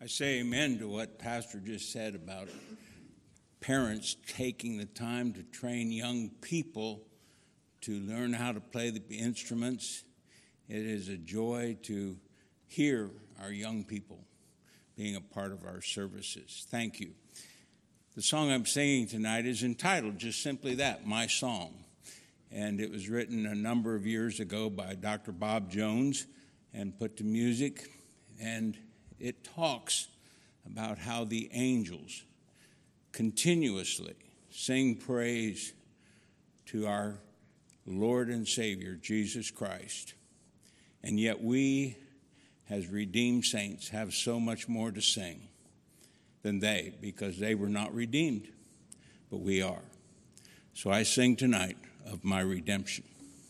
I say amen to what Pastor just said about parents taking the time to train young people to learn how to play the instruments. It is a joy to hear our young people being a part of our services. Thank you. The song I'm singing tonight is entitled just simply that, My Song. And it was written a number of years ago by Dr. Bob Jones and put to music. And it talks about how the angels continuously sing praise to our Lord and Savior, Jesus Christ. And yet we, as redeemed saints, have so much more to sing than they, because they were not redeemed, but we are. So I sing tonight of my redemption.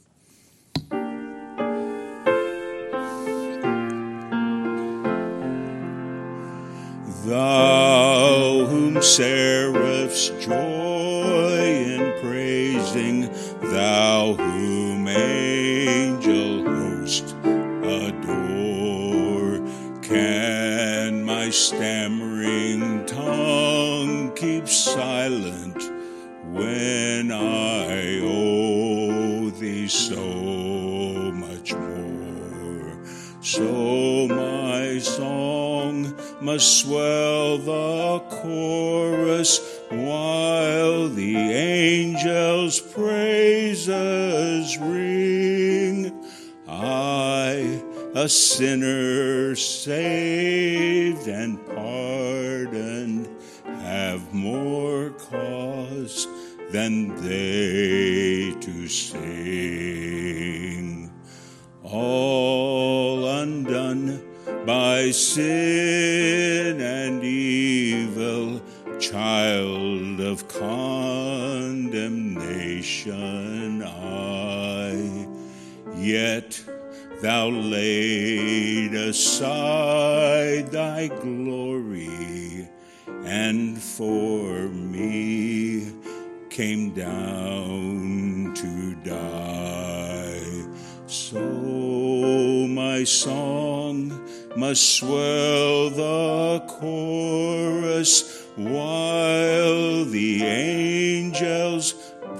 Thou whom seraphs joy in praising, thou whom angel host adore, can my stammering tongue keep silent when I owe thee so much more? So my song must swell the chorus while the angels' praises ring. I, a sinner saved and pardoned, have more cause than they to sing. All undone by sin and evil, child of condemnation I, yet thou laid aside thy glory, and for me came down to die. So my song must swell the chorus while the angels'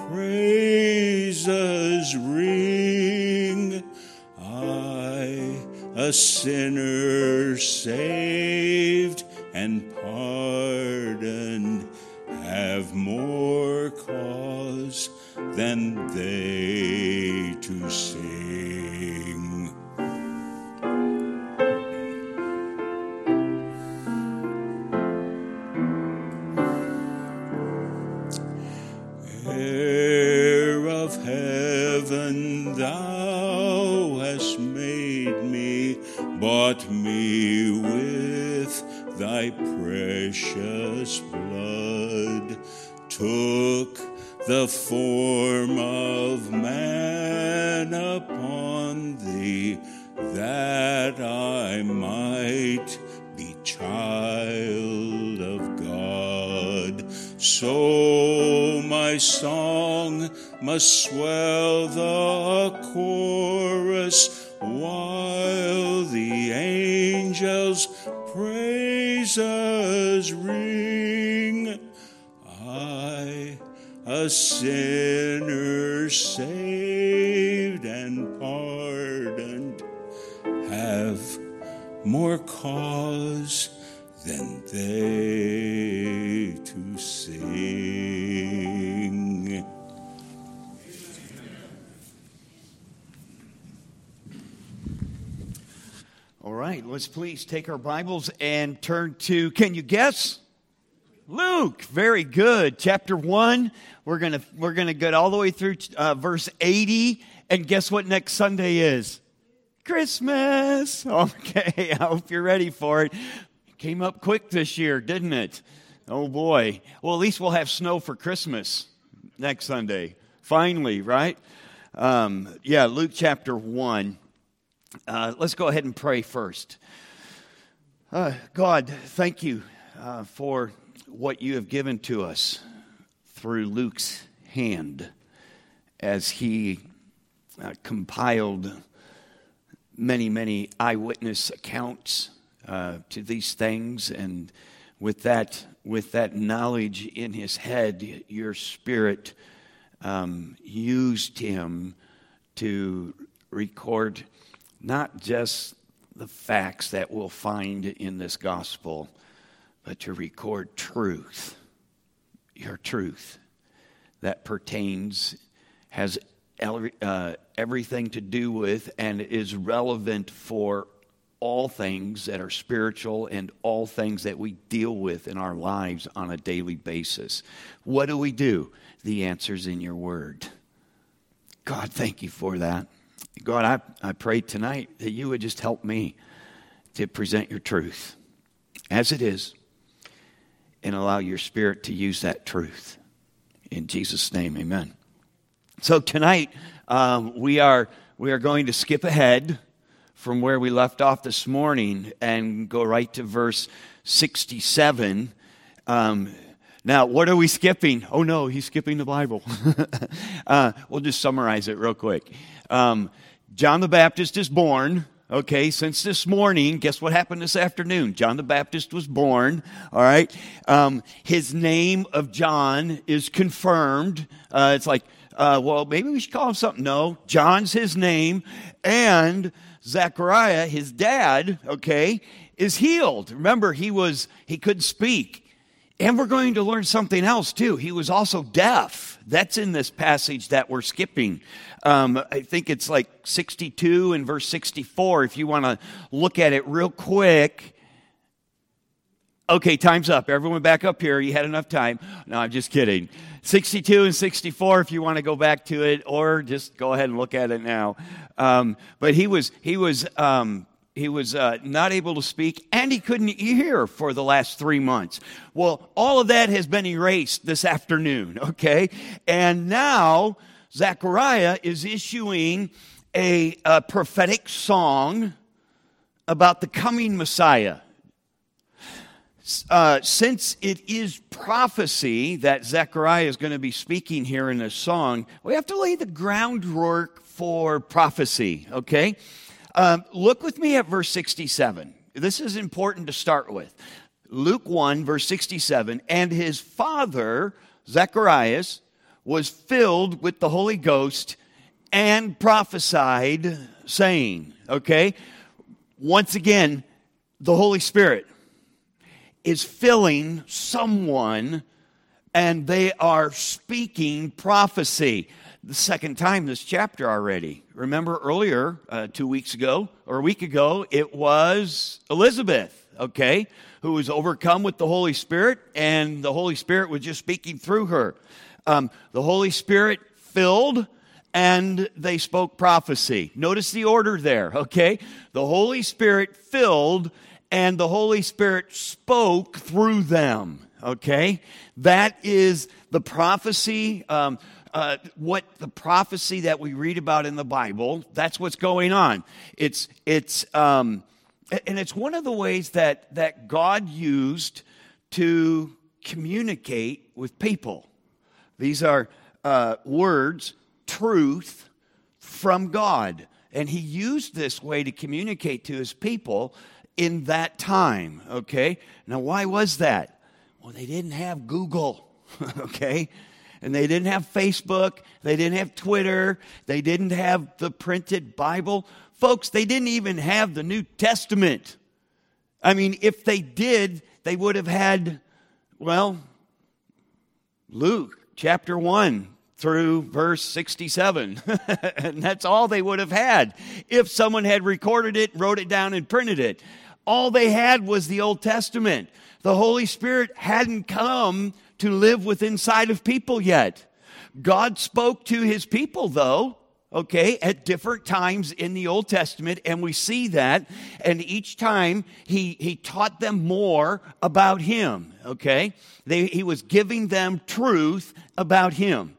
praises ring. I, a sinner saved and pardoned, have more cause than they to sing. Heir of heaven, thou hast made me, bought me with thy precious blood, took the form of man upon thee, that I might be child of God. So my song must swell the chorus while the angels' praises ring. I, a sinner saved and pardoned, have more cause than they to sing. All right, let's please take our Bibles and turn to, can you guess? Luke. Very good. Chapter 1. We're gonna get all the way through verse 80, and guess what next Sunday is? Christmas. Okay, I hope you're ready for it. Came up quick this year, didn't it? Oh boy. Well, at least we'll have snow for Christmas next Sunday. Finally, right? Luke chapter 1. Let's go ahead and pray first. God, thank you for what you have given to us through Luke's hand as he compiled many eyewitness accounts to these things, and with that knowledge in his head, your Spirit used him to record not just the facts that we'll find in this gospel, but to record truth, your truth that pertains, has everything to do with, and is relevant for all things that are spiritual and all things that we deal with in our lives on a daily basis. What do? The answer's in your word. God, thank you for that. God, I pray tonight that you would just help me to present your truth as it is and allow your Spirit to use that truth. In Jesus' name, amen. So tonight, we are going to skip ahead from where we left off this morning and go right to verse 67. Now, what are we skipping? Oh no, he's skipping the Bible. We'll just summarize it real quick. John the Baptist is born. Okay, since this morning, guess what happened this afternoon? John the Baptist was born, all right? His name of John is confirmed. It's like, well, maybe we should call him something. No, John's his name. And Zechariah, his dad, okay, is healed. Remember, he couldn't speak. And we're going to learn something else, too. He was also deaf. That's in this passage that we're skipping. I think it's like 62 and verse 64, if you want to look at it real quick. Okay, time's up. Everyone back up here. You had enough time. No, I'm just kidding. 62 and 64, if you want to go back to it, or just go ahead and look at it now. But he was not able to speak, and he couldn't hear for the last 3 months. Well, all of that has been erased this afternoon, okay? And now Zechariah is issuing a prophetic song about the coming Messiah. Since it is prophecy that Zechariah is going to be speaking here in this song, we have to lay the groundwork for prophecy, okay? Look with me at verse 67. This is important to start with. Luke 1, verse 67, and his father, Zacharias, was filled with the Holy Ghost and prophesied, saying, okay? Once again, the Holy Spirit is filling someone, and they are speaking prophecy. The second time this chapter already. Remember earlier, 2 weeks ago, or a week ago, it was Elizabeth, okay, who was overcome with the Holy Spirit, and the Holy Spirit was just speaking through her. The Holy Spirit filled, and they spoke prophecy. Notice the order there, okay? The Holy Spirit filled, and the Holy Spirit spoke through them, okay? That is the prophecy, what the prophecy that we read about in the Bible, that's what's going on. And it's one of the ways that God used to communicate with people. These are words, truth from God. And he used this way to communicate to his people in that time, okay? Now, why was that? Well, they didn't have Google, okay? And they didn't have Facebook. They didn't have Twitter. They didn't have the printed Bible. Folks, they didn't even have the New Testament. I mean, if they did, they would have had, well, Luke chapter 1 through verse 67. And that's all they would have had if someone had recorded it, wrote it down, and printed it. All they had was the Old Testament. The Holy Spirit hadn't come to live within inside of people yet. God spoke to his people, though, okay, at different times in the Old Testament, and we see that, and each time he taught them more about him, okay? He was giving them truth about him.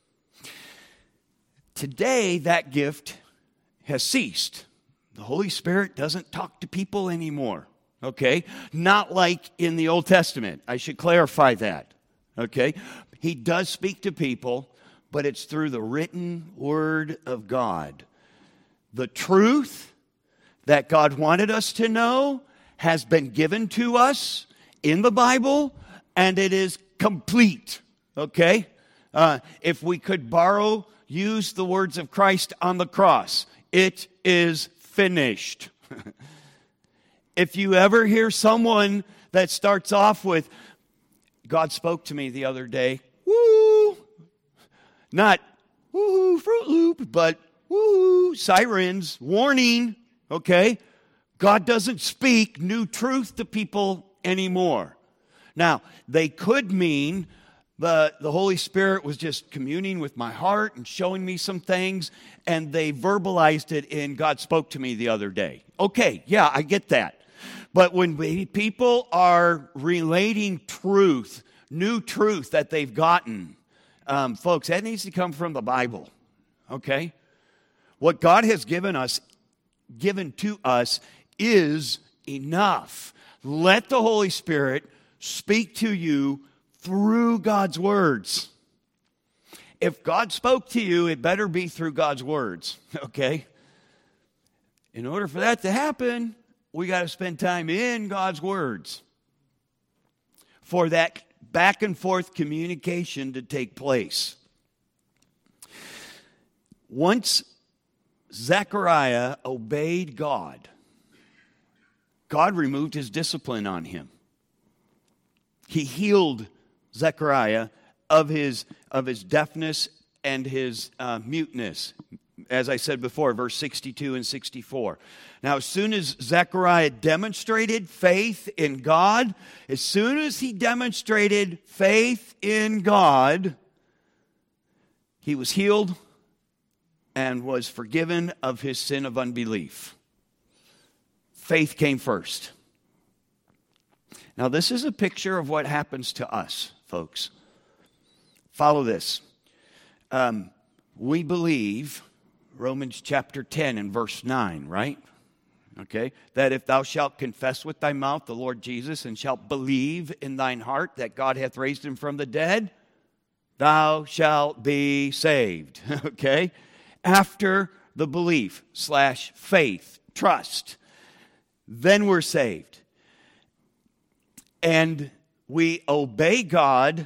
Today, that gift has ceased. The Holy Spirit doesn't talk to people anymore, okay? Not like in the Old Testament. I should clarify that, okay? He does speak to people, but it's through the written word of God. The truth that God wanted us to know has been given to us in the Bible, and it is complete. Okay? If we could use the words of Christ on the cross, it is finished. If you ever hear someone that starts off with, God spoke to me the other day, woo, not woo, Fruit Loop, but woo, sirens, warning, okay? God doesn't speak new truth to people anymore. Now, they could mean the Holy Spirit was just communing with my heart and showing me some things, and they verbalized it in God spoke to me the other day. Okay, yeah, I get that. But when people are relating truth, new truth that they've gotten, folks, that needs to come from the Bible, okay? What God has given to us is enough. Let the Holy Spirit speak to you through God's words. If God spoke to you, it better be through God's words, okay? In order for that to happen, we got to spend time in God's words for that back and forth communication to take place. Once Zechariah obeyed God, God removed his discipline on him. He healed Zechariah of his deafness and his muteness. As I said before, verse 62 and 64. Now, as soon as Zechariah demonstrated faith in God, as soon as he demonstrated faith in God, he was healed and was forgiven of his sin of unbelief. Faith came first. Now, this is a picture of what happens to us, folks. Follow this. We believe Romans chapter 10 and verse 9, right? Okay, that if thou shalt confess with thy mouth the Lord Jesus and shalt believe in thine heart that God hath raised him from the dead, thou shalt be saved. Okay? After the belief / faith, trust, then we're saved. And we obey God.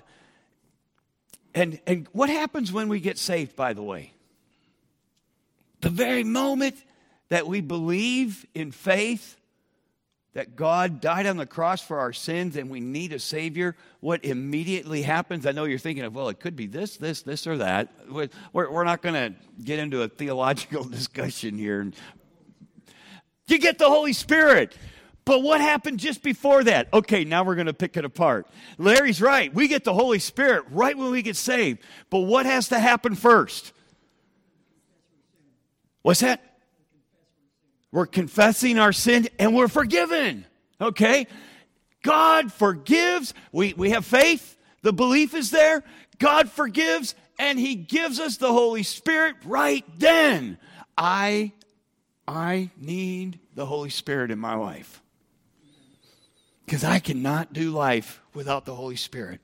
And what happens when we get saved, by the way? The very moment that we believe in faith that God died on the cross for our sins and we need a Savior, what immediately happens? I know you're thinking of, well, it could be this, or that. We're not going to get into a theological discussion here. You get the Holy Spirit. But what happened just before that? Okay, now we're going to pick it apart. Larry's right. We get the Holy Spirit right when we get saved. But what has to happen first? What's that? We're confessing our sin and we're forgiven. Okay? God forgives. We have faith. The belief is there. God forgives and he gives us the Holy Spirit right then. I need the Holy Spirit in my life. Because I cannot do life without the Holy Spirit.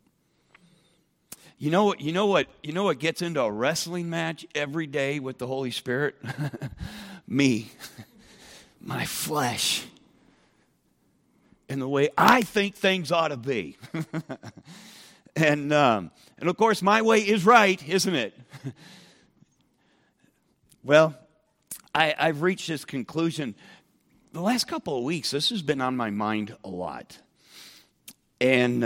You know what gets into a wrestling match every day with the Holy Spirit? Me. My flesh. And the way I think things ought to be. And of course my way is right, isn't it? Well, I've reached this conclusion. The last couple of weeks, this has been on my mind a lot. And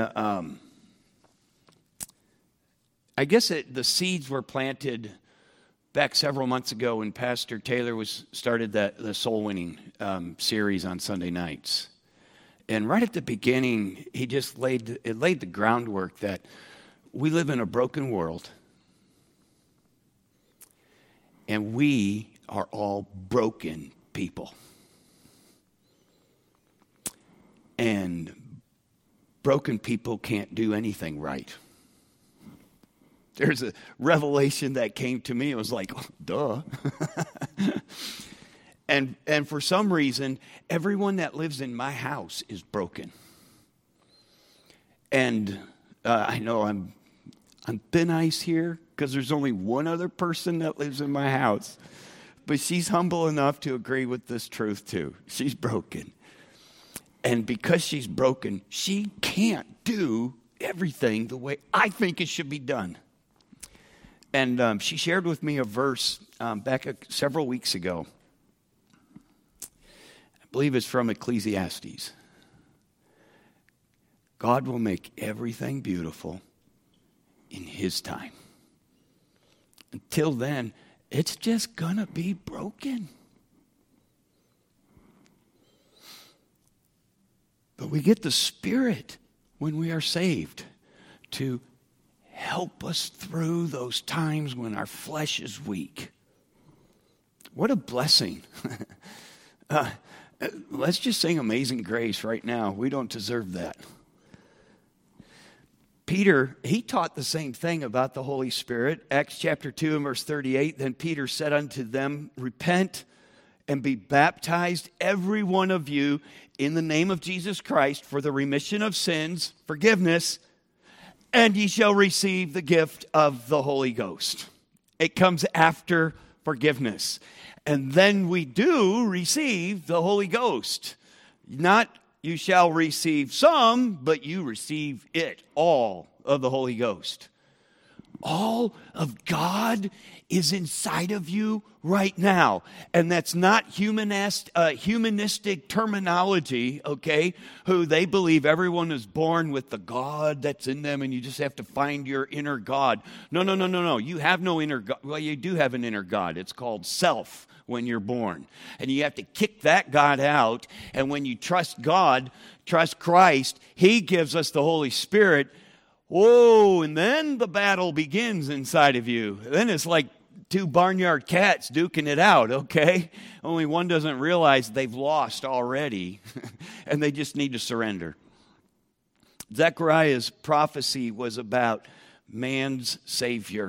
I guess the seeds were planted back several months ago when Pastor Taylor started the soul winning series on Sunday nights. And right at the beginning, he just laid the groundwork that we live in a broken world. And we are all broken people. And broken people can't do anything right. There's a revelation that came to me. It was like, duh. And for some reason, everyone that lives in my house is broken. And I know I'm on thin ice here because there's only one other person that lives in my house. But she's humble enough to agree with this truth too. She's broken. And because she's broken, she can't do everything the way I think it should be done. And she shared with me a verse back several weeks ago. I believe it's from Ecclesiastes. God will make everything beautiful in His time. Until then, it's just going to be broken. But we get the Spirit when we are saved to help us through those times when our flesh is weak. What a blessing. Let's just sing Amazing Grace right now. We don't deserve that. Peter, he taught the same thing about the Holy Spirit. Acts chapter 2 and verse 38, then Peter said unto them, repent and be baptized, every one of you, in the name of Jesus Christ, for the remission of sins, forgiveness, and ye shall receive the gift of the Holy Ghost. It comes after forgiveness. And then we do receive the Holy Ghost. Not you shall receive some, but you receive it, all of the Holy Ghost. All of God is inside of you right now. And that's not humanistic terminology, okay? Who they believe everyone is born with the God that's in them and you just have to find your inner God. No. You have no inner God. Well, you do have an inner God. It's called self when you're born. And you have to kick that God out. And when you trust God, trust Christ, He gives us the Holy Spirit. Whoa, and then the battle begins inside of you. Then it's like two barnyard cats duking it out, okay? Only one doesn't realize they've lost already, and they just need to surrender. Zechariah's prophecy was about man's Savior.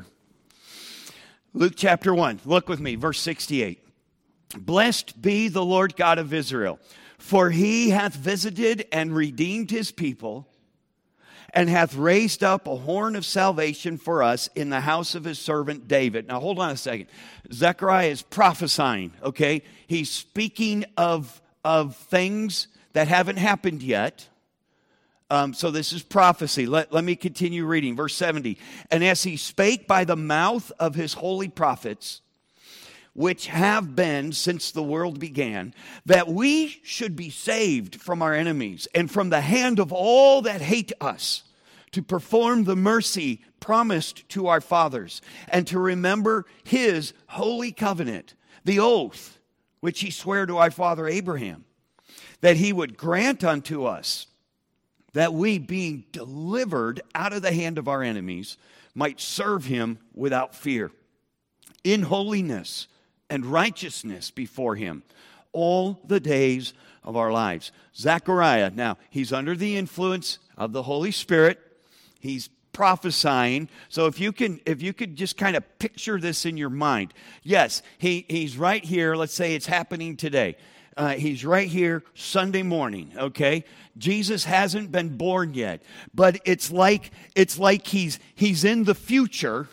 Luke chapter 1, look with me, verse 68. Blessed be the Lord God of Israel, for He hath visited and redeemed His people, and hath raised up a horn of salvation for us in the house of His servant David. Now, hold on a second. Zechariah is prophesying, okay? He's speaking of things that haven't happened yet. So this is prophecy. Let me continue reading. Verse 70. And as He spake by the mouth of His holy prophets, which have been since the world began, that we should be saved from our enemies and from the hand of all that hate us, to perform the mercy promised to our fathers, and to remember His holy covenant, the oath which He sware to our father Abraham, that He would grant unto us that we, being delivered out of the hand of our enemies, might serve Him without fear, in holiness and righteousness before Him all the days of our lives. Zechariah, now, he's under the influence of the Holy Spirit. He's prophesying. So if you could just kind of picture this in your mind. Yes, he's right here. Let's say it's happening today. He's right here Sunday morning, okay? Jesus hasn't been born yet, but it's like he's in the future,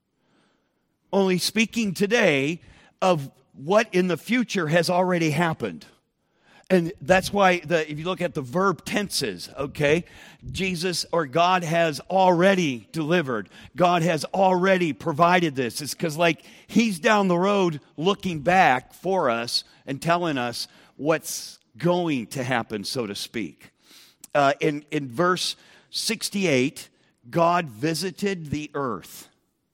only speaking today of what in the future has already happened. And that's why if you look at the verb tenses, okay, Jesus or God has already delivered. God has already provided this. It's because like He's down the road looking back for us and telling us what's going to happen, so to speak. In verse 68, God visited the earth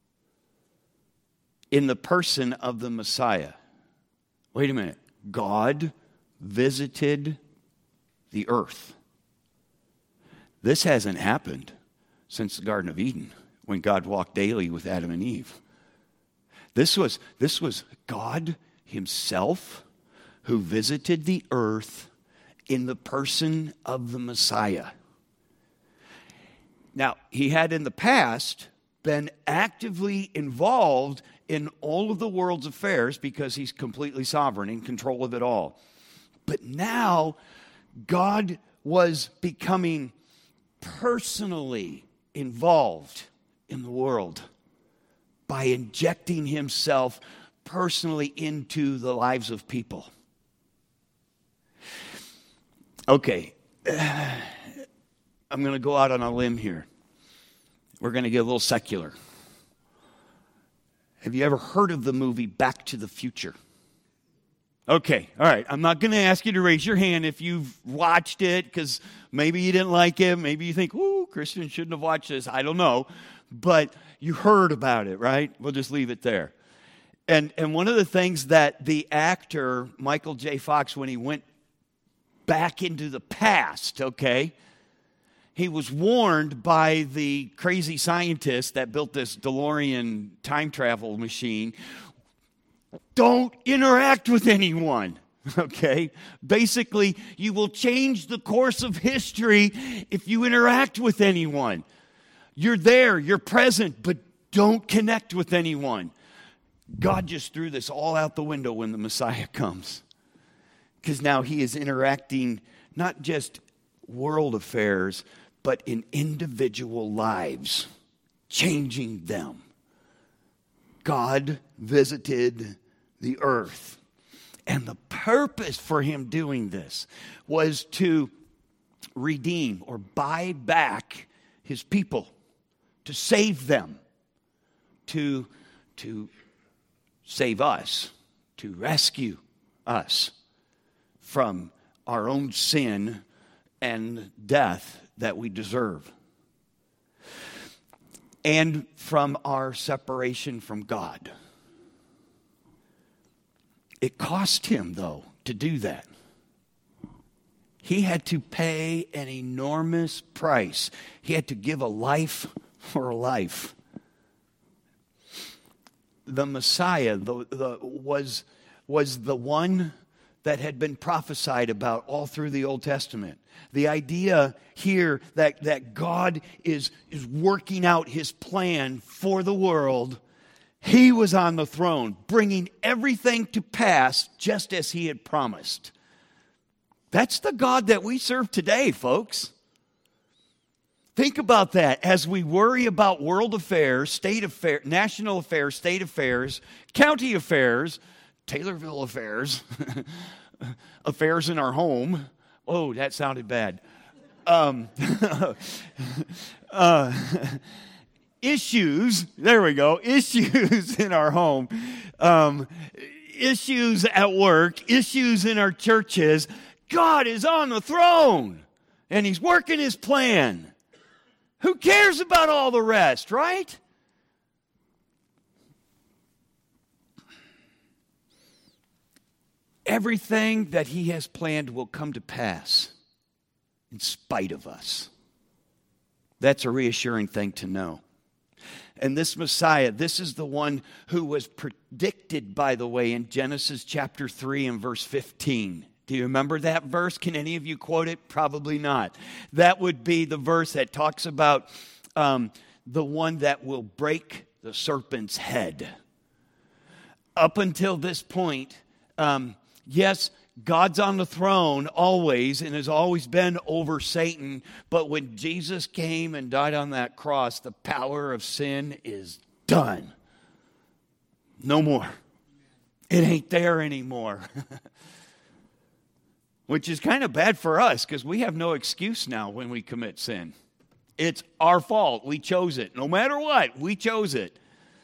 in the person of the Messiah. Wait a minute. God visited the earth. This hasn't happened since the Garden of Eden, when God walked daily with Adam and Eve. This was God Himself who visited the earth in the person of the Messiah. Now, He had in the past been actively involved in all of the world's affairs because He's completely sovereign, in control of it all. But now, God was becoming personally involved in the world by injecting Himself personally into the lives of people. Okay, I'm going to go out on a limb here. We're going to get a little secular. Have you ever heard of the movie Back to the Future? Okay, all right. I'm not going to ask you to raise your hand if you've watched it, because maybe you didn't like it. Maybe you think, ooh, Christian shouldn't have watched this. I don't know. But you heard about it, right? We'll just leave it there. And one of the things that the actor, Michael J. Fox, when he went back into the past, okay, he was warned by the crazy scientist that built this DeLorean time travel machine, don't interact with anyone, okay? Basically, you will change the course of history if you interact with anyone. You're there, you're present, but don't connect with anyone. God just threw this all out the window when the Messiah comes, because now he is interacting not just world affairs, but in individual lives, changing them. God visited the earth. And the purpose for him doing this was to redeem or buy back his people, to save them, to save us, to rescue us from our own sin and death that we deserve, and from our separation from God. It cost him, though, to do that. He had to pay an enormous price. He had to give a life for a life. The Messiah was the one that had been prophesied about all through the Old Testament. The idea here that God is working out his plan for the world. He was on the throne, bringing everything to pass just as he had promised. That's the God that we serve today, folks. Think about that as we worry about world affairs, state affairs, national affairs, state affairs, county affairs, Taylorville affairs, affairs in our home. Oh, that sounded bad. Issues, there we go, issues in our home, issues at work, issues in our churches. God is on the throne, and he's working his plan. Who cares about all the rest, right? Everything that he has planned will come to pass in spite of us. That's a reassuring thing to know. And this Messiah, this is the one who was predicted, by the way, in Genesis chapter 3 and verse 15. Do you remember that verse? Can any of you quote it? Probably not. That would be the verse that talks about the one that will break the serpent's head. Up until this point, yes, God's on the throne always and has always been over Satan. But when Jesus came and died on that cross, the power of sin is done. No more. It ain't there anymore. Which is kind of bad for us because we have no excuse now when we commit sin. It's our fault. We chose it. No matter what, we chose it.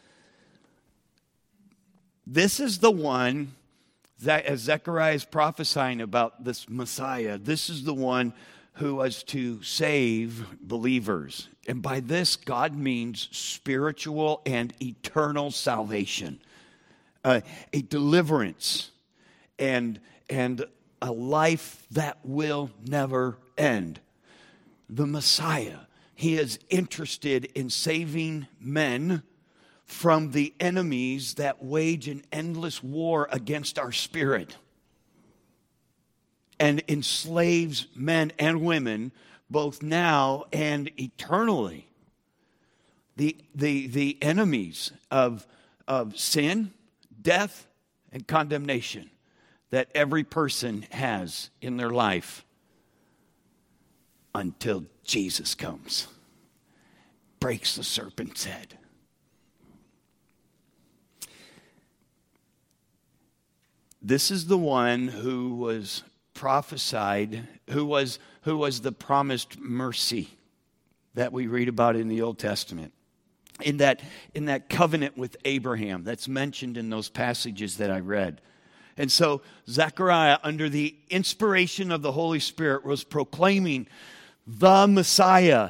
This is the one that, as Zechariah is prophesying about this Messiah, this is the one who was to save believers. And by this, God means spiritual and eternal salvation, a deliverance, and a life that will never end. The Messiah, he is interested in saving men from the enemies that wage an endless war against our spirit and enslaves men and women both now and eternally. The enemies of sin, death, and condemnation that every person has in their life until Jesus comes, breaks the serpent's head. This is the one who was prophesied, who was the promised mercy that we read about in the Old Testament. In that covenant with Abraham that's mentioned in those passages that I read. And so Zechariah, under the inspiration of the Holy Spirit, was proclaiming the Messiah.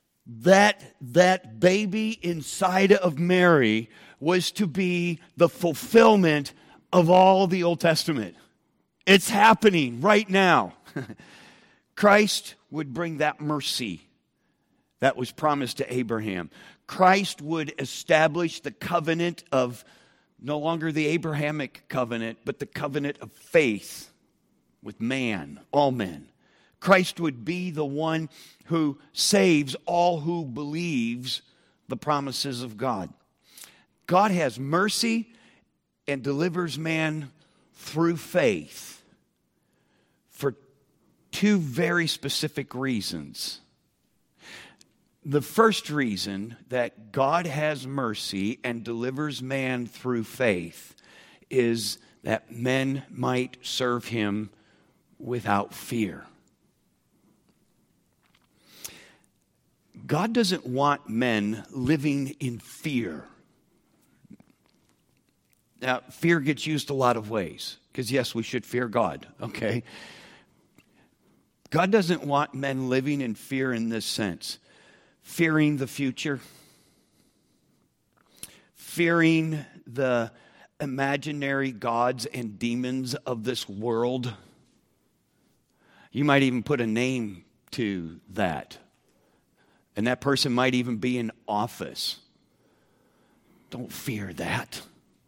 That baby inside of Mary was to be the fulfillment of all the Old Testament. It's happening right now. Christ would bring that mercy that was promised to Abraham. Christ would establish the covenant of no longer the Abrahamic covenant, but the covenant of faith with man, all men. Christ would be the one who saves all who believes the promises of God. God has mercy and delivers man through faith for two very specific reasons. The first reason that God has mercy and delivers man through faith is that men might serve him without fear. God doesn't want men living in fear. Now, fear gets used a lot of ways, because yes, we should fear God, okay? God doesn't want men living in fear in this sense. Fearing the future, fearing the imaginary gods and demons of this world. You might even put a name to that. And that person might even be in office. Don't fear that.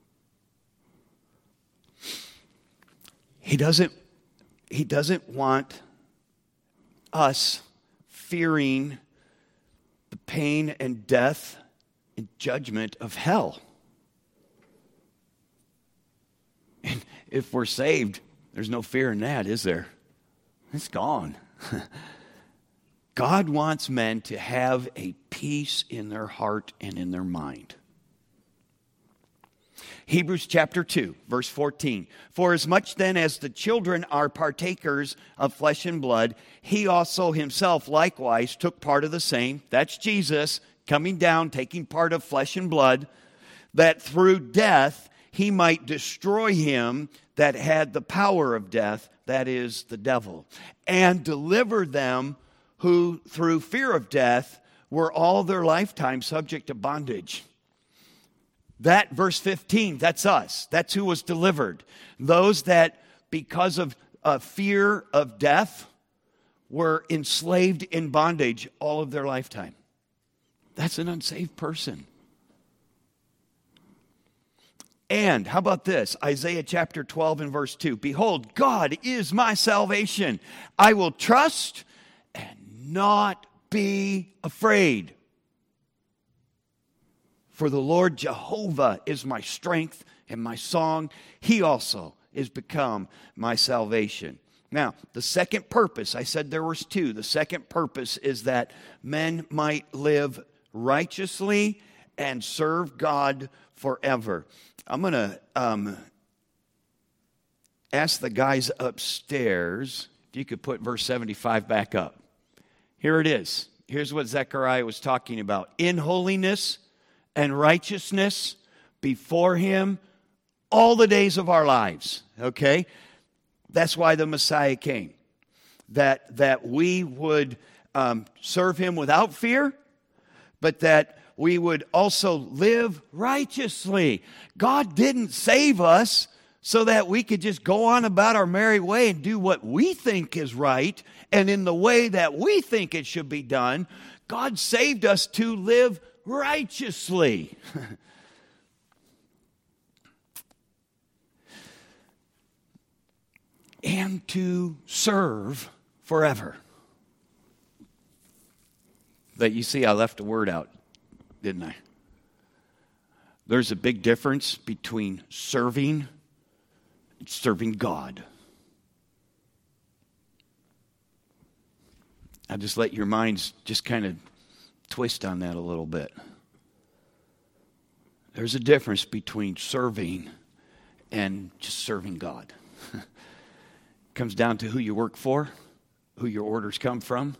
He doesn't want us fearing the pain and death and judgment of hell. And if we're saved, there's no fear in that, is there? It's gone. God wants men to have a peace in their heart and in their mind. Hebrews chapter 2, verse 14. For as much then as the children are partakers of flesh and blood, he also himself likewise took part of the same. That's Jesus coming down, taking part of flesh and blood, that through death he might destroy him that had the power of death, that is, the devil, and deliver them who through fear of death were all their lifetime subject to bondage. That verse 15, that's us. That's who was delivered. Those that, because of fear of death, were enslaved in bondage all of their lifetime. That's an unsaved person. And how about this? Isaiah chapter 12 and verse 2. Behold, God is my salvation. I will trust and not be afraid. For the Lord Jehovah is my strength and my song. He also is become my salvation. Now, the second purpose, I said there was two. The second purpose is that men might live righteously and serve God forever. I'm going to ask the guys upstairs if you could put verse 75 back up. Here it is. Here's what Zechariah was talking about. In holiness and righteousness before him all the days of our lives. Okay? That's why the Messiah came. That we would serve him without fear, but that we would also live righteously. God didn't save us so that we could just go on about our merry way and do what we think is right and in the way that we think it should be done. God saved us to live righteously. And to serve forever. But you see, I left a word out, didn't I? There's a big difference between serving and serving God. I'll just let your minds just kind of twist on that a little bit. There's a difference between serving and just serving God. Comes down to who you work for, who your orders come from.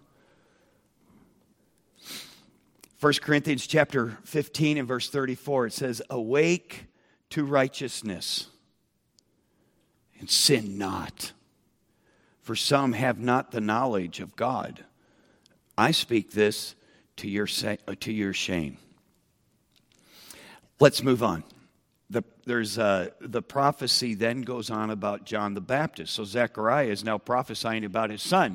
1 Corinthians chapter 15 and verse 34, it says, awake to righteousness and sin not, for some have not the knowledge of God. I speak this to your shame. Let's move on. The prophecy then goes on about John the Baptist. So Zechariah is now prophesying about his son.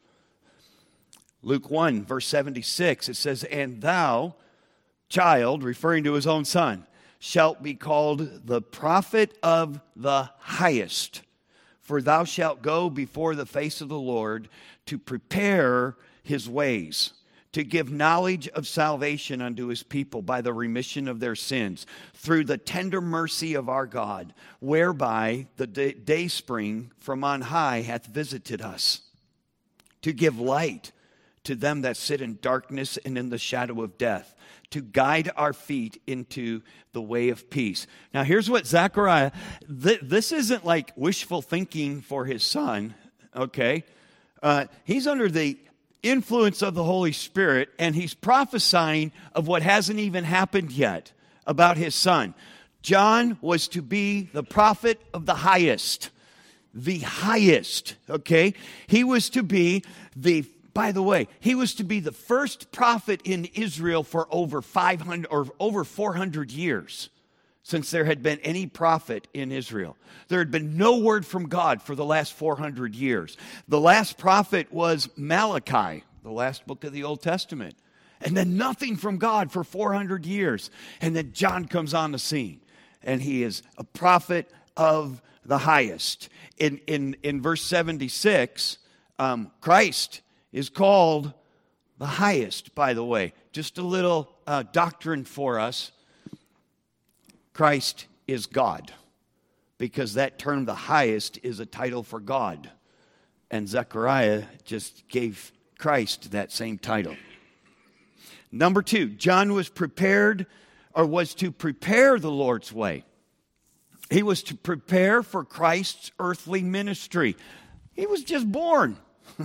Luke 1, verse 76, it says, and thou, child, referring to his own son, shalt be called the prophet of the highest. For thou shalt go before the face of the Lord to prepare his ways, to give knowledge of salvation unto his people by the remission of their sins, through the tender mercy of our God, whereby the dayspring from on high hath visited us, to give light to them that sit in darkness and in the shadow of death, to guide our feet into the way of peace. Now here's what Zechariah, this isn't like wishful thinking for his son, okay? He's under the influence of the Holy Spirit, and he's prophesying of what hasn't even happened yet about his son. John was to be the prophet of the highest, okay? He was to be by the way, he was to be the first prophet in Israel for over 500 or over 400 years since there had been any prophet in Israel. There had been no word from God for the last 400 years. The last prophet was Malachi, the last book of the Old Testament. And then nothing from God for 400 years. And then John comes on the scene, and he is a prophet of the highest. In verse 76, Christ is called the highest, by the way. Just a little doctrine for us. Christ is God, because that term, the highest, is a title for God. And Zechariah just gave Christ that same title. Number 2, John was to prepare the Lord's way. He was to prepare for Christ's earthly ministry. He was just born.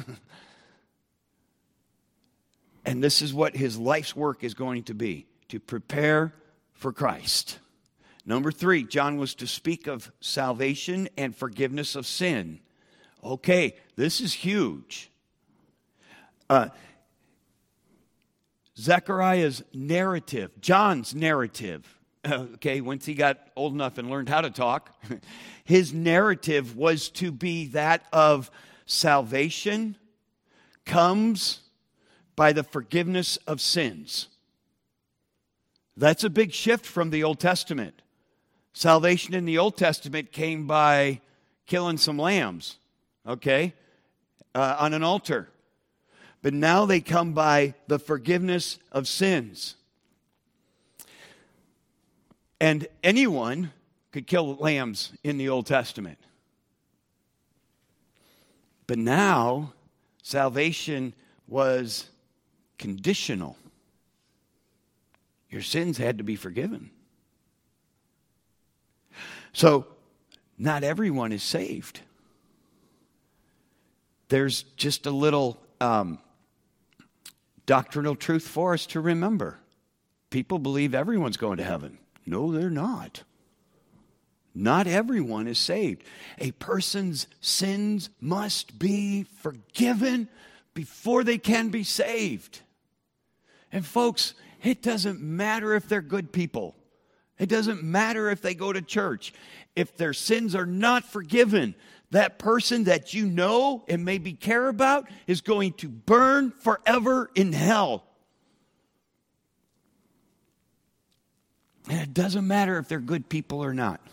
And this is what his life's work is going to be, to prepare for Christ. Number 3, John was to speak of salvation and forgiveness of sin. Okay, this is huge. Zechariah's narrative, John's narrative, okay, once he got old enough and learned how to talk, his narrative was to be that of salvation comes by the forgiveness of sins. That's a big shift from the Old Testament. Salvation in the Old Testament came by killing some lambs, okay, on an altar. But now they come by the forgiveness of sins. And anyone could kill lambs in the Old Testament. But now, salvation was conditional. Your sins had to be forgiven. So, not everyone is saved. There's just a little doctrinal truth for us to remember. People believe everyone's going to heaven. No, they're not. Not everyone is saved. A person's sins must be forgiven before they can be saved. And folks, it doesn't matter if they're good people. It doesn't matter if they go to church. If their sins are not forgiven, that person that you know and maybe care about is going to burn forever in hell. And it doesn't matter if they're good people or not.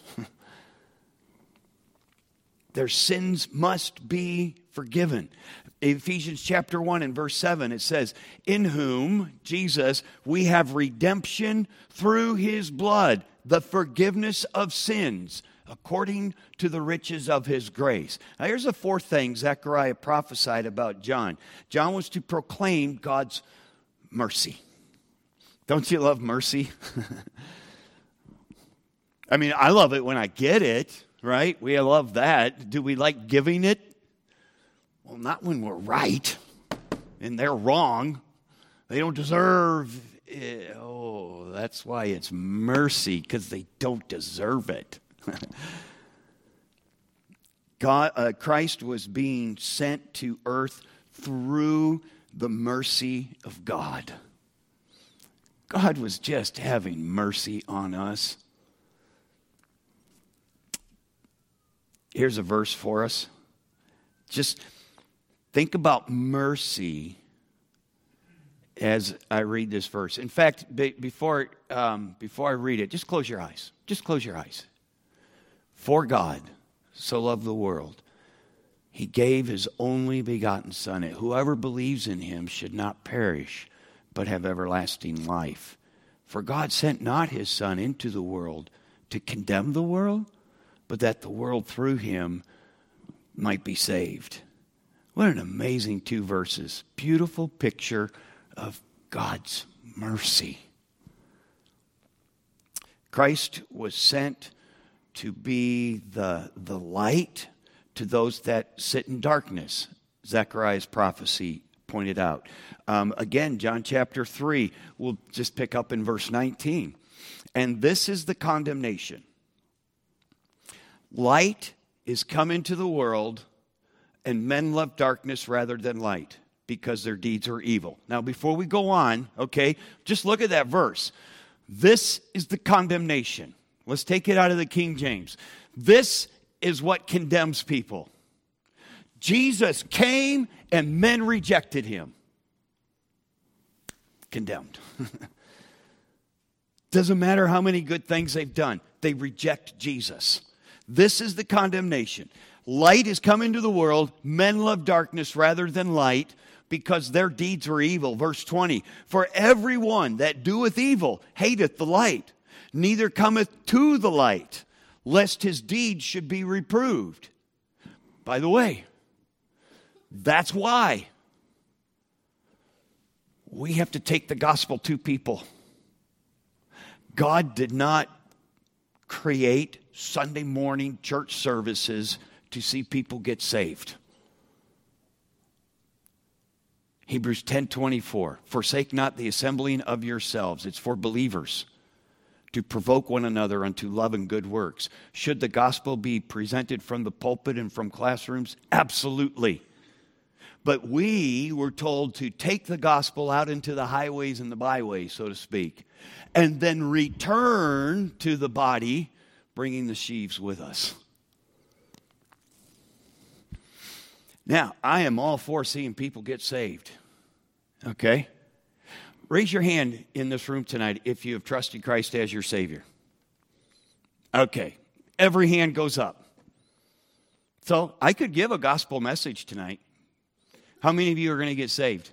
Their sins must be forgiven. Ephesians chapter 1 and verse 7, it says, in whom, Jesus, we have redemption through his blood, the forgiveness of sins, according to the riches of his grace. Now here's the fourth thing Zechariah prophesied about John. John was to proclaim God's mercy. Don't you love mercy? I mean, I love it when I get it, right? We love that. Do we like giving it? Well, not when we're right and they're wrong. They don't deserve it. Oh, that's why it's mercy, because they don't deserve it. Christ was being sent to earth through the mercy of God. God was just having mercy on us. Here's a verse for us. Just think about mercy as I read this verse. In fact, before I read it, just close your eyes. Just close your eyes. For God so loved the world, he gave his only begotten Son, that whoever believes in him should not perish, but have everlasting life. For God sent not his Son into the world to condemn the world, but that the world through him might be saved. What an amazing 2 verses. Beautiful picture of God's mercy. Christ was sent to be the light to those that sit in darkness. Zechariah's prophecy pointed out. Again, John chapter 3, we'll just pick up in verse 19. And this is the condemnation. Light is come into the world, and men love darkness rather than light, because their deeds are evil. Now, before we go on, okay, just look at that verse. This is the condemnation. Let's take it out of the King James. This is what condemns people. Jesus came and men rejected him. Condemned. Doesn't matter how many good things they've done. They reject Jesus. This is the condemnation. Light is come into the world. Men love darkness rather than light, because their deeds were evil. Verse 20. For everyone that doeth evil hateth the light, neither cometh to the light, lest his deeds should be reproved. By the way, that's why we have to take the gospel to people. God did not create Sunday morning church services to see people get saved. Hebrews 10:24, forsake not the assembling of yourselves. It's for believers to provoke one another unto love and good works. Should the gospel be presented from the pulpit and from classrooms? Absolutely. But we were told to take the gospel out into the highways and the byways, so to speak, and then return to the body, bringing the sheaves with us. Now, I am all for seeing people get saved. Okay? Raise your hand in this room tonight if you have trusted Christ as your Savior. Okay. Every hand goes up. So I could give a gospel message tonight. How many of you are going to get saved?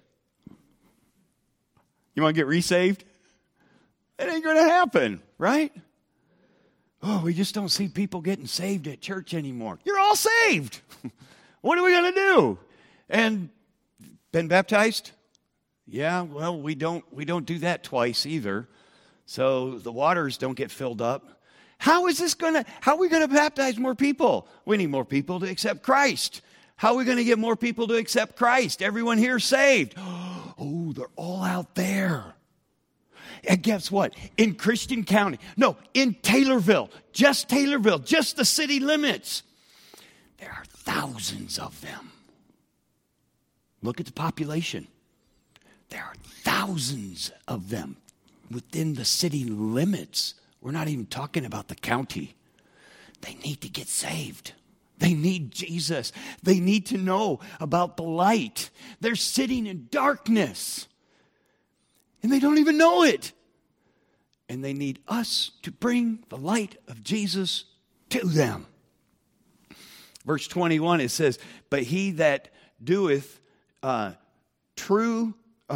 You want to get resaved? It ain't going to happen, right? Oh, we just don't see people getting saved at church anymore. You're all saved. What are we going to do? And been baptized? Yeah, well, we don't do that twice either. So the waters don't get filled up. How are we going to baptize more people? We need more people to accept Christ. How are we going to get more people to accept Christ? Everyone here saved. Oh, they're all out there. And guess what? In Christian County, no, in Taylorville, just the city limits, there are thousands of them. Look at the population. There are thousands of them within the city limits. We're not even talking about the county. They need to get saved. They need Jesus. They need to know about the light. They're sitting in darkness, and they don't even know it. And they need us to bring the light of Jesus to them. Verse 21, it says, but he that doeth truth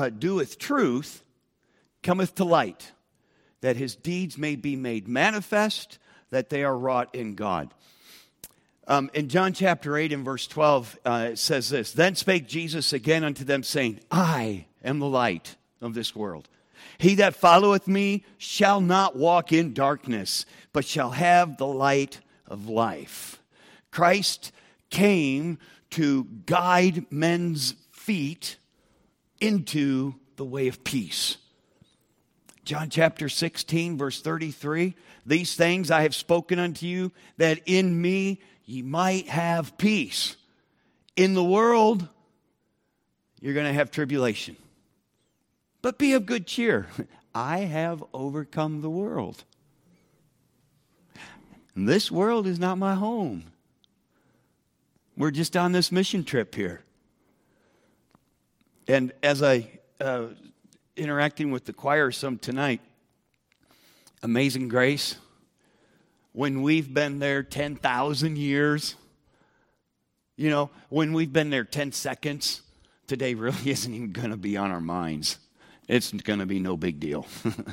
cometh to light, that his deeds may be made manifest, that they are wrought in God. In John chapter 8 and verse 12, it says this, then spake Jesus again unto them, saying, I am the light of this world. He that followeth me shall not walk in darkness, but shall have the light of life. Christ came to guide men's feet into the way of peace. John chapter 16, verse 33, these things I have spoken unto you, that in me ye might have peace. In the world, you're going to have tribulation. But be of good cheer. I have overcome the world. And this world is not my home. We're just on this mission trip here. And as I interacting with the choir some tonight, Amazing Grace, when we've been there 10,000 years, when we've been there 10 seconds, today really isn't even going to be on our minds. It's going to be no big deal.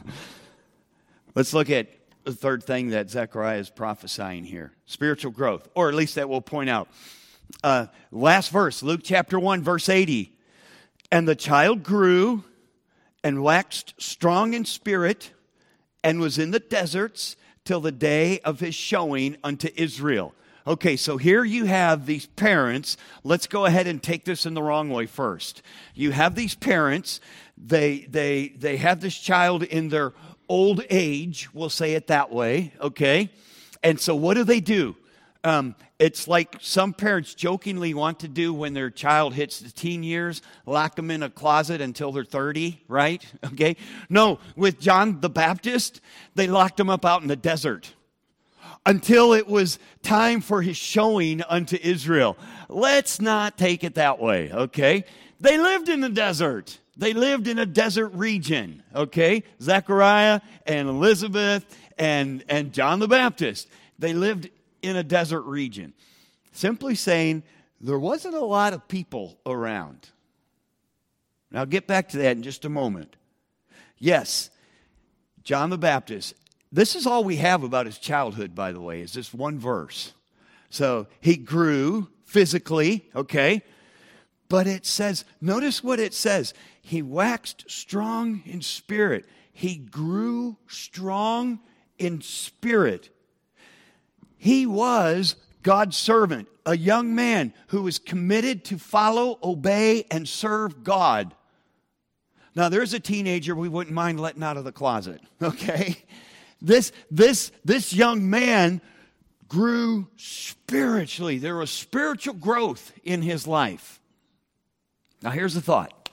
Let's look at the third thing that Zechariah is prophesying here. Spiritual growth, or at least that we'll point out. Last verse, Luke chapter 1, verse 80. And the child grew and waxed strong in spirit and was in the deserts till the day of his showing unto Israel. Okay, so here you have these parents. Let's go ahead and take this in the wrong way first. You have these parents. They have this child in their old age. We'll say it that way, okay? And so what do? It's like some parents jokingly want to do when their child hits the teen years, lock them in a closet until they're 30, right? Okay? No, with John the Baptist, they locked him up out in the desert until it was time for his showing unto Israel. Let's not take it that way, okay? They lived in the desert. They lived in a desert region, okay? Zechariah and Elizabeth and John the Baptist. They lived in a desert region. Simply saying, there wasn't a lot of people around. And I'll get back to that in just a moment. Yes, John the Baptist. This is all we have about his childhood, by the way, is this one verse. So he grew physically, okay? But it says, notice what it says. He waxed strong in spirit. He grew strong in spirit. He was God's servant, a young man who was committed to follow, obey, and serve God. Now, there's a teenager we wouldn't mind letting out of the closet, okay? This young man grew spiritually. There was spiritual growth in his life. Now, here's the thought.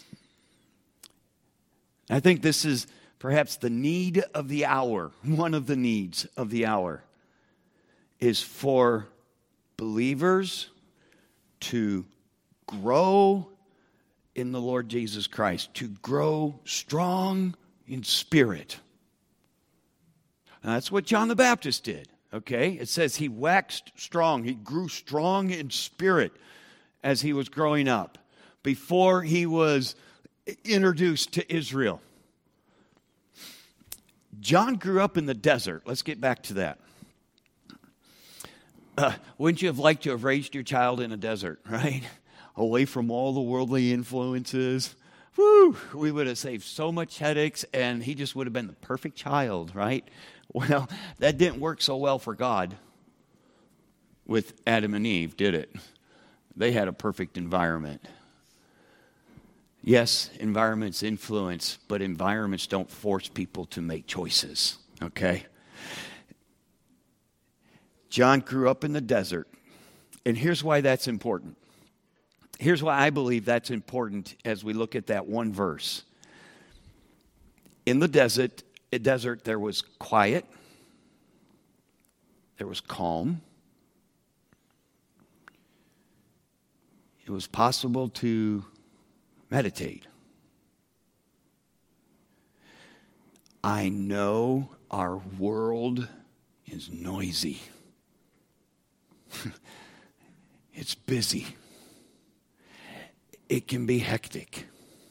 I think this is perhaps the need of the hour, one of the needs of the hour, is for believers to grow in the Lord Jesus Christ, to grow strong in spirit. Now, that's what John the Baptist did, okay? It says he waxed strong. He grew strong in spirit as he was growing up, before he was introduced to Israel. John grew up in the desert. Let's get back to that. Wouldn't you have liked to have raised your child in a desert, right? Away from all the worldly influences. Woo! We would have saved so much headaches, and he just would have been the perfect child, right? Well, that didn't work so well for God with Adam and Eve, did it? They had a perfect environment. Yes, environments influence, but environments don't force people to make choices, okay? John grew up in the desert, and here's why that's important. Here's why I believe that's important as we look at that one verse. In the desert, there was quiet, there was calm. It was possible to meditate. I know our world is noisy. It's busy. It can be hectic.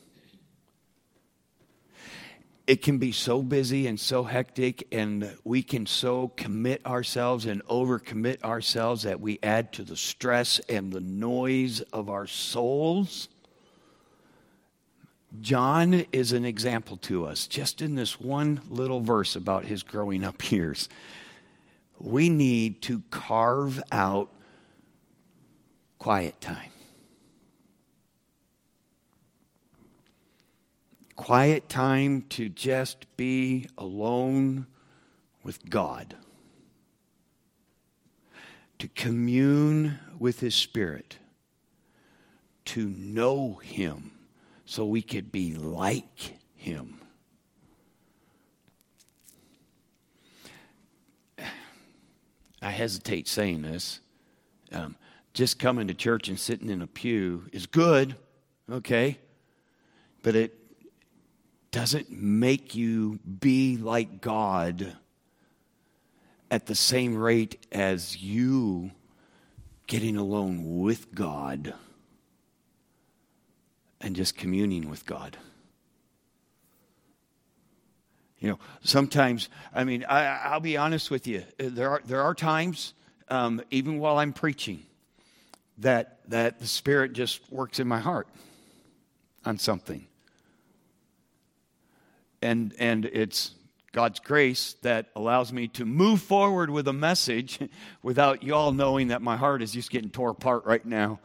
It can be so busy and so hectic, and we can so commit ourselves and overcommit ourselves that we add to the stress and the noise of our souls. John is an example to us, just in this one little verse about his growing up years. We need to carve out quiet time. Quiet time to just be alone with God. To commune with His Spirit. To know Him so we could be like Him. I hesitate saying this. Just coming to church and sitting in a pew is good, okay? But it doesn't make you be like God at the same rate as you getting alone with God and just communing with God. You know, sometimes, I'll be honest with you. There are times, even while I'm preaching, that the Spirit just works in my heart on something. And it's God's grace that allows me to move forward with a message without you all knowing that my heart is just getting tore apart right now.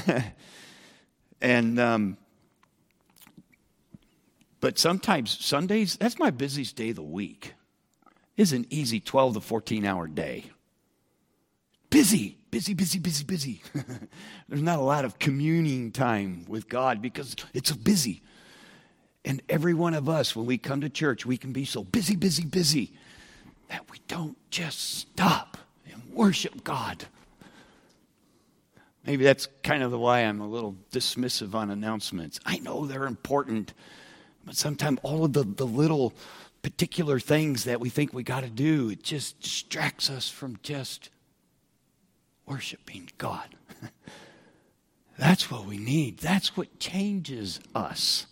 But sometimes Sundays, that's my busiest day of the week. It's an easy 12 to 14-hour day. Busy. There's not a lot of communing time with God because it's so busy. And every one of us, when we come to church, we can be so busy that we don't just stop and worship God. Maybe that's kind of why I'm a little dismissive on announcements. I know they're important, but sometimes all of the little particular things that we think we got to do, it just distracts us from just worshiping God. That's what we need. That's what changes us.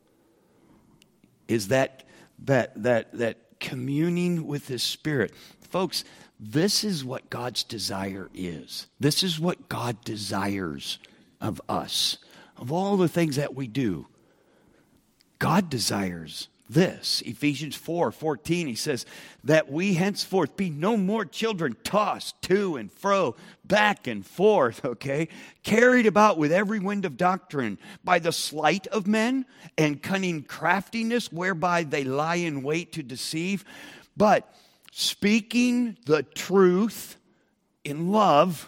Is that communing with His Spirit. Folks, this is what God's desire is. This is what God desires of us. Of all the things that we do, God desires this. Ephesians 4:14, he says, that we henceforth be no more children tossed to and fro, back and forth, okay? Carried about with every wind of doctrine by the sleight of men and cunning craftiness whereby they lie in wait to deceive. But speaking the truth in love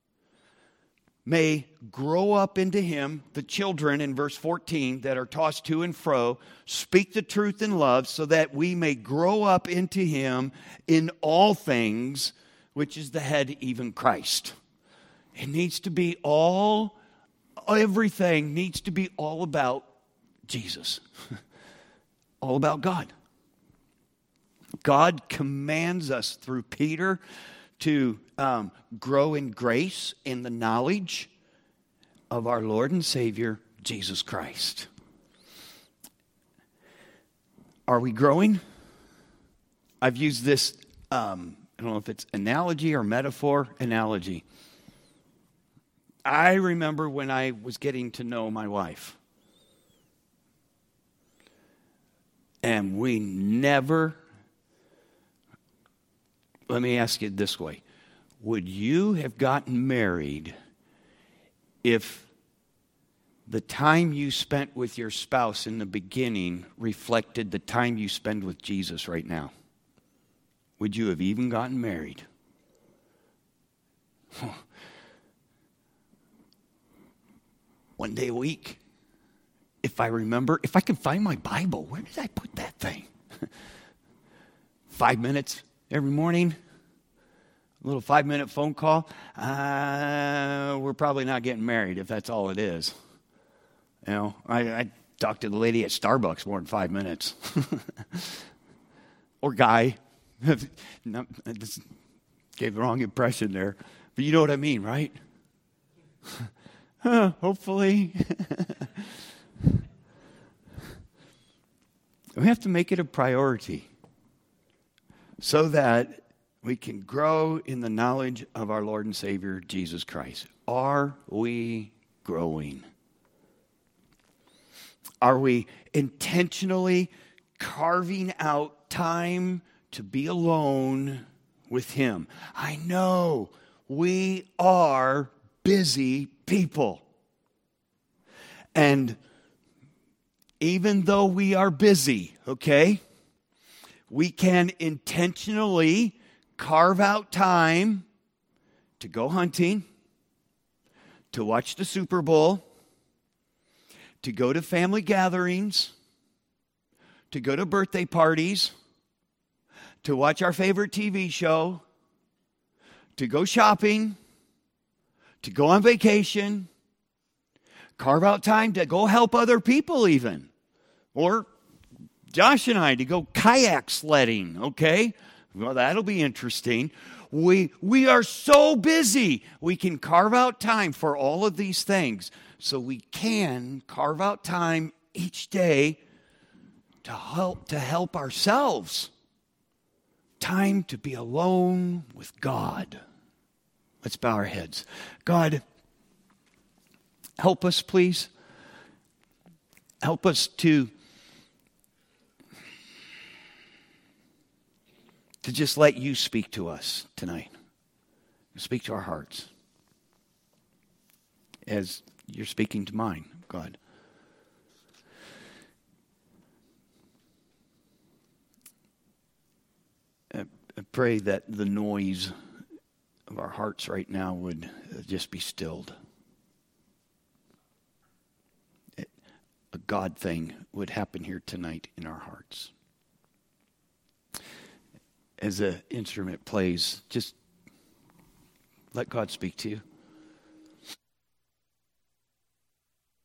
may grow up into Him, the children in verse 14 that are tossed to and fro, speak the truth in love so that we may grow up into Him in all things, which is the head, even Christ. It needs to be everything needs to be all about Jesus. All about God. God commands us through Peter to grow in grace in the knowledge of our Lord and Savior, Jesus Christ. Are we growing? I've used this, I don't know if it's analogy or metaphor analogy. I remember when I was getting to know my wife. And we never... Let me ask you this way. Would you have gotten married if the time you spent with your spouse in the beginning reflected the time you spend with Jesus right now? Would you have even gotten married? One day a week. If I could find my Bible, where did I put that thing? 5 minutes every morning, a little 5-minute phone call. We're probably not getting married if that's all it is. You know, I talked to the lady at Starbucks more than 5 minutes. Or guy. No, I just gave the wrong impression there. But you know what I mean, right? Hopefully. We have to make it a priority so that we can grow in the knowledge of our Lord and Savior, Jesus Christ. Are we growing? Are we intentionally carving out time to be alone with Him? I know we are busy people. And even though we are busy, okay, we can intentionally carve out time to go hunting, to watch the Super Bowl, to go to family gatherings, to go to birthday parties, to watch our favorite TV show, to go shopping, to go on vacation, carve out time to go help other people even. Or Josh and I to go kayak sledding, okay? Well, that'll be interesting. We are so busy. We can carve out time for all of these things. So we can carve out time each day to help ourselves. Time to be alone with God. Let's bow our heads. God, help us, please. Help us to just let you speak to us tonight. Speak to our hearts as you're speaking to mine, God. I pray that the noise of our hearts right now would just be stilled. A God thing would happen here tonight in our hearts. As the instrument plays, just let God speak to you.